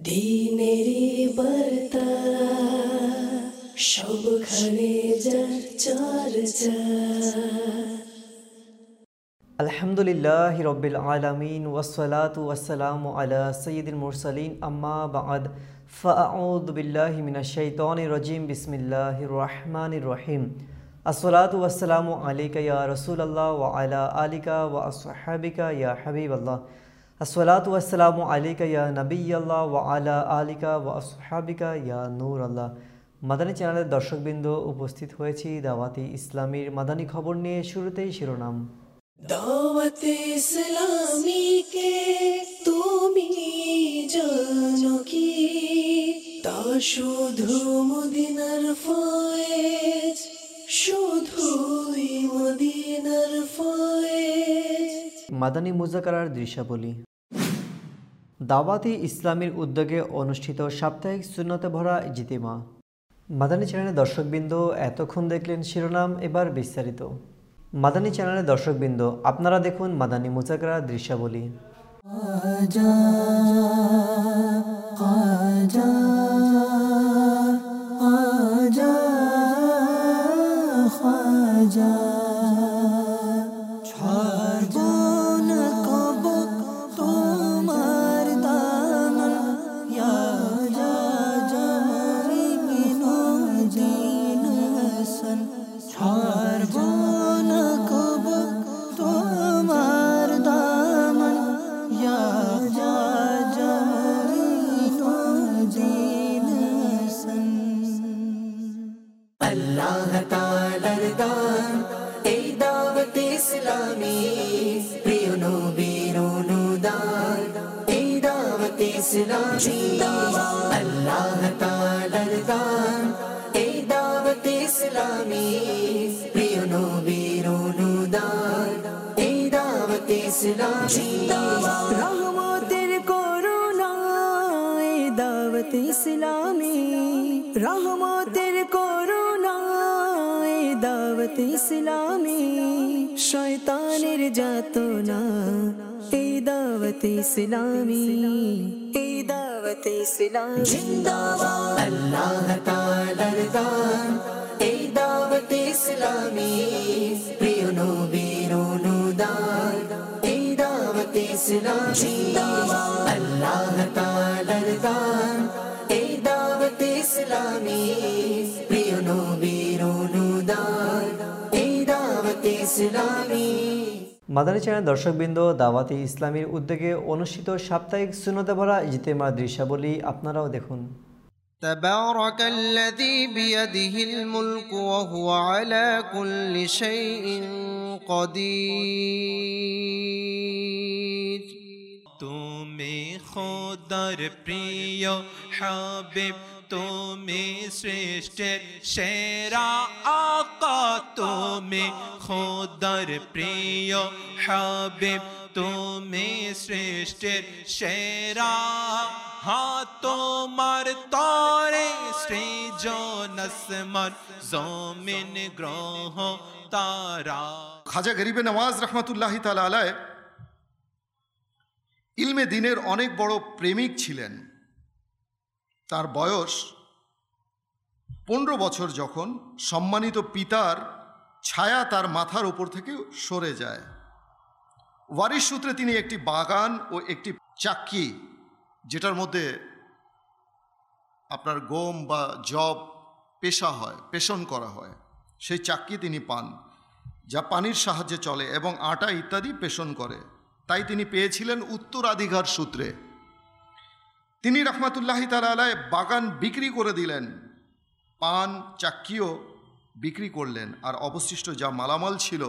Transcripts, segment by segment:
দিনেরি বার্তা সবখানে যার চর্চা। আলহামদুলিল্লাহি রাব্বিল আলামিন ওয়াসসালাতু ওয়াসসালামু আলা সাইয়্যিদিল মুরসালিন আম্মা বা'দ ফাআউযু বিল্লাহি মিনাশ শাইতানির রাজিম বিসমিল্লাহির রহমানির রহিম। আসসালাতু ওয়াসসালামু আলাইকা ইয়া রাসূলুল্লাহ ওয়া আলা আলিকা ওয়া আসহাবিকা ইয়া হাবিবাল্লাহ। আসসালাতু ওয়াসসালামু আলাইকা ইয়া নবিয়াল্লাহ ওয়া আলা আলিকা ওয়া আসহাবিকা ইয়া নূরাল্লাহ। মাদানী চ্যানেলের দর্শকবৃন্দ, উপস্থিত হয়েছি দাওয়াতি ইসলামীর মাদানী খবর নিয়ে। শুরুতেই শিরোনাম। দাওয়াতে ইসলামী কে তুমি জানো কি? তা শুধু মদিনার ফয়েজ, শুধুই মদিনার ফয়েজ। মাদানী মুযাকারার দৃশ্যাবলী। দাওয়াতি ইসলামীর উদ্যোগে অনুষ্ঠিত সাপ্তাহিক সুন্নতে ভরা ইজতিমা। মাদানী চ্যানেলের দর্শকবৃন্দ, এতক্ষণ দেখলেন শিরোনাম, এবার বিস্তারিত। মাদানী চ্যানেলের দর্শকবৃন্দ, আপনারা দেখুন মাদানী মুযাকারার দৃশ্যাবলী। আল্লাহ তাআলার দান এই দাওয়াত ইসলামী, প্রিয় নবীর অনুদান এই দাওয়াত ইসলামী। আল্লাহ তাআলার দান এই দাওয়াত ইসলামী, প্রিয় নবীর অনুদান এই দাওয়াত ইসলামী। রহমতের করুণা এই দাওয়াত ইসলামী, রহমতের করুণা এই দাওয়াত ইসলামী। শয়তানের যাতনা এই দাওয়াত ইসলামী, এই দাওয়াত ইসলামী। জিন্দাবাদ আল্লাহ তাআলার দান এই দাওয়াত ইসলামী, প্রিয় নবীর অনুদান এই দাওয়াত ইসলামী। জিন্দাবাদ আল্লাহ তাআলার দান এই দাওয়াত ইসলামী, প্রিয় নবীর অনুদান এই দাওয়াত ইসলামী। মাদানী চ্যানেল দর্শকবৃন্দ, দাওয়াতি ইসলামীর উদ্যোগে অনুষ্ঠিত সাপ্তাহিক সুন্নতে ভরা ইজতিমার দৃশ্যাবলী আপনারাও দেখুন। تبارك الذي بيده الملك وهو على كل شيء قدير। তুমি খোদার প্রিয় হাবিব, তুমি সৃষ্টির সেরা আকা, তুমি খোদার প্রিয় হাবিব, তুমি সৃষ্টির সেরা। তোমার তরে সৃজন আসমান জমিন গ্রহ তারা। খাজা গরিবে নওয়াজ রহমতুল্লাহি তাআলা আলাইহি ইলমে দ্বীনের অনেক বড় প্রেমিক ছিলেন। তার বয়স 15 বছর যখন সম্মানিত পিতার ছায়া তার মাথার উপর থেকে সরে যায়। ওয়ারিশ সূত্রে তিনি একটি বাগান ও একটি চাক্কি, যেটার মধ্যে আপনার গম বা জব পেষণ করা হয়, সেই চাক্কি তিনি পান, যা পানির সাহায্যে চলে এবং আটা ইত্যাদি পেষণ করে। তাই তিনি পেয়েছিলেন উত্তরাধিকার সূত্রে। তিনি রহমাতুল্লাহি তাআলা আলাইহি বাগান বিক্রি করে দিলেন, পান চাক্কিও বিক্রি করলেন, আর অবশিষ্ট যা মালামাল ছিল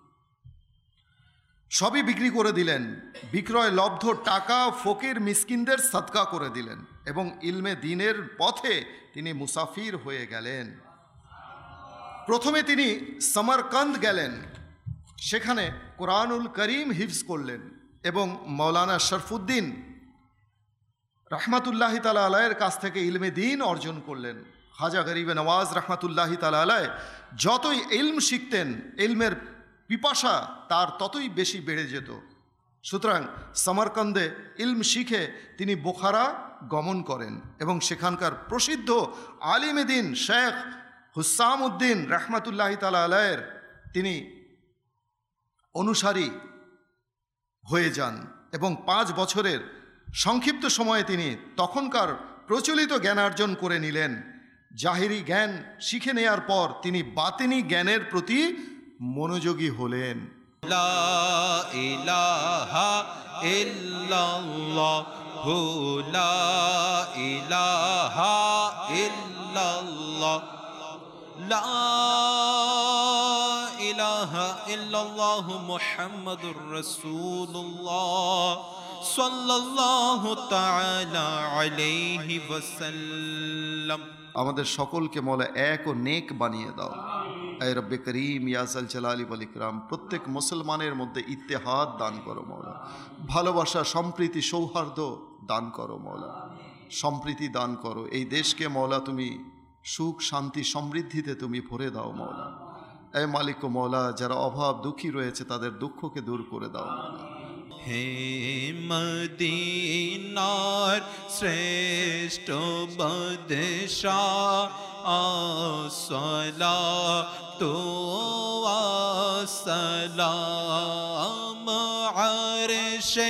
সবই বিক্রি করে দিলেন। বিক্রয় লব্ধ টাকা ফকির মিসকিনদের সাদকা করে দিলেন এবং ইলমে দ্বীনের পথে তিনি মুসাফির হয়ে গেলেন। প্রথমে তিনি সমরকন্দ গেলেন, সেখানে কোরআনুল করিম হিফজ করলেন এবং মৌলানা শরফুদ্দিন রহমাতুল্লাহি তাআলা আলাইহির কাছ থেকে ইলমে দ্বীন অর্জন করলেন। খাজা গরিবে নওয়াজ রহমাতুল্লাহি তাআলা আলাইহি যতই ইলম শিখতেন, ইলমের পিপাসা তার ততই বেশি বেড়ে যেত। সুতরাং সমরকন্দে ইলম শিখে তিনি বোখারা গমন করেন এবং সেখানকার প্রসিদ্ধ আলিমে দ্বীন শেখ হুসাম উদ্দিন রহমাতুল্লাহি তাআলা আলাইহির তিনি অনুসারী হয়ে যান এবং 5 বছরের সংক্ষিপ্ত সময়ে তিনি তখনকার প্রচলিত জ্ঞানার্জন করে নিলেন। জাহিরি জ্ঞান শিখে নেয়ার পর তিনি বাতিনি জ্ঞানের প্রতি মনোযোগী হলেন। লা ইলাহা ইল্লাল্লাহু লা ইলাহা ইল্লাল্লাহ লা ইলাহা ইল্লাল্লাহু মুহাম্মাদুর রাসূলুল্লাহ সাল্লাল্লাহু তাআলা আলাইহি ওয়াসাল্লাম। আমাদের সকলকে মওলা এক ও নেক বানিয়ে দাও। এ রব্বে করিম ইয়া যাল জালালি ওয়াল ইকরাম, প্রত্যেক মুসলমানের মধ্যে ইত্তেহাদ দান করো মওলা, ভালোবাসা, সম্প্রীতি, সৌহার্দ্য দান করো মওলা, সম্প্রীতি দান করো। এই দেশকে মওলা তুমি সুখ, শান্তি, সমৃদ্ধিতে তুমি ভরে দাও মওলা। এ মালিক ও মওলা, যারা অভাব দুঃখী রয়েছে তাদের দুঃখকে দূর করে দাও মওলা। হে মদিনার শ্রেষ্ঠ বাদশাহ আসসালাতু ওয়াসসালাম আরশে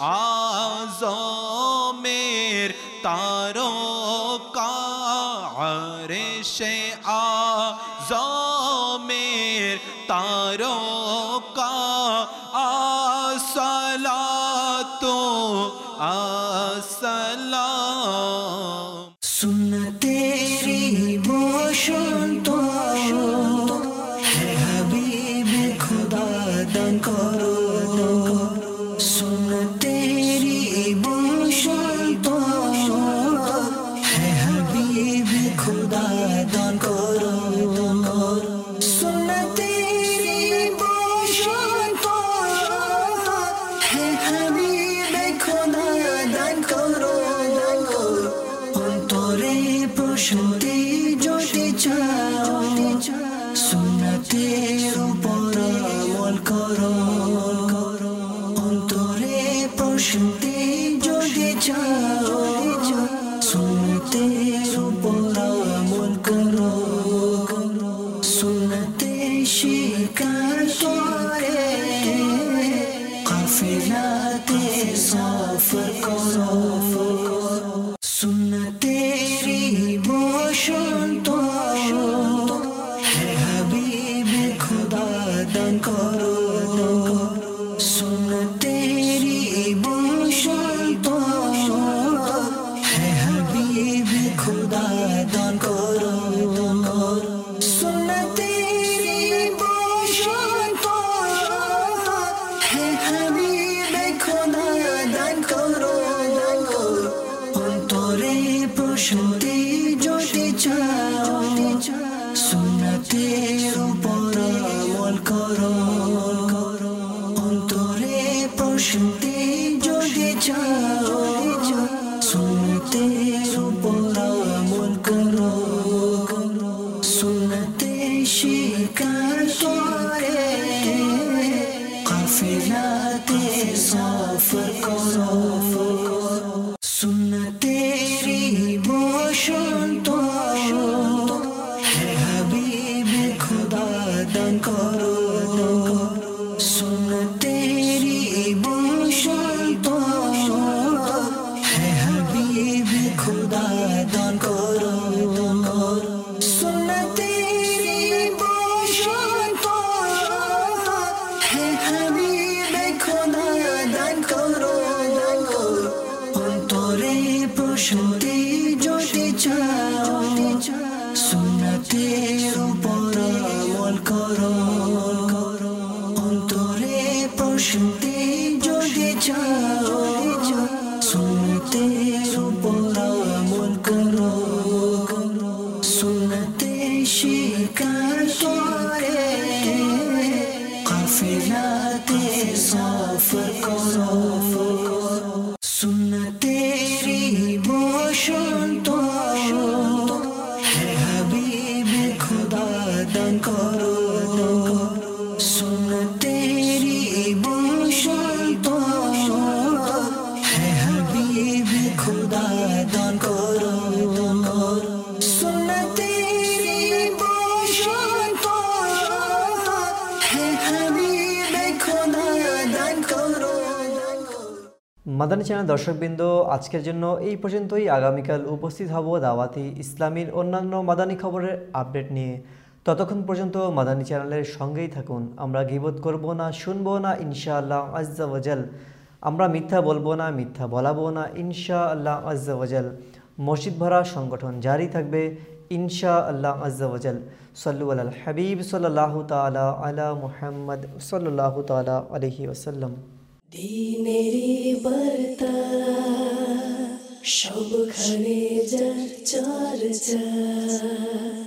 আযমের তারকা আরশে আযমের তারকা আসসালাতু আসসালাম। সুন্নতেরি বসন্ত হে হাবিব খোদা দান করো, সুন্নতেরি বসন্ত হে হাবিব খোদা দান করো, সুন্নতেরি বসন্ত হে হাবিব খোদা দান করো, অন্তরে প্রশান্তি যদি চাও সুন্নতের উপর আমল করো, অন্তরে প্রশান্তি যদি চাও সুন্নতের উপর আমল করো, সুন্নতে শিকার করে কাফিলাতে সফর করো, সুন্নতেরি বসন্ত হে হাবিব খোদা দান করো, সুন্নতেরি বসন্ত হে হাবিব খোদা দান করো, সুন্নতেরি বসন্ত হে হাবিব খোদা দান করো, অন্তরে প্রশান্তি যদি চাও সুন্নতের উপর আমল করো, অন্তরে প্রশান্তি যদি চাও সুন্নতের উপর আমল করো, সুন্নতে শিকার করে কাফিলাতে সফর করো, সুন্নতেরি বসন্ত হে হাবিব খোদা দান করো, সুন্নতেরি বসন্ত হে হাবিব খোদা দান করো, সুন্নতেরি বসন্ত হে হাবিব খোদা দান করো, অন্তরে প্রশান্তি যদি চাও সুন্নতের উপর আমল করো, অন্তরে প্রশান্তি যদি চাও সুন্নতের উপর আমল করো, সুন্নতে শিকার করে কাফিলাতে সফর করো, সুন্নতেরি বসন্ত হে হাবিব খোদা দান করো, সুন্নতেরি বসন্ত হে হাবিব খোদা মাদানী চ্যানেল দর্শকবৃন্দ, আজকের জন্য এই পর্যন্তই। আগামীকাল উপস্থিত হব দাওয়াতি ইসলামীর অন্যান্য মাদানী খবরের আপডেট নিয়ে। ততক্ষণ পর্যন্ত মাদানী চ্যানেলের সঙ্গেই থাকুন। আমরা গীবত করব না, শুনবো না ইনশাআল্লাহ আজ্জা ওয়াজাল। আমরা মিথ্যা বলবো না, মিথ্যা বলাবো না ইনশাআল্লাহ আজ্জা ওয়াজাল। মসজিদ ভরা সংগঠন জারি থাকবে ইনশাআল্লাহ আজ্জা ওয়াজাল। সাল্লু আলাল হাবিব সাল্লাল্লাহু তাআলা আলা মুহাম্মদ সাল্লাল্লাহু তাআলা আলাইহি ওয়াসাল্লাম। দিনেরি বার্তা সবখানে যার চর্চা।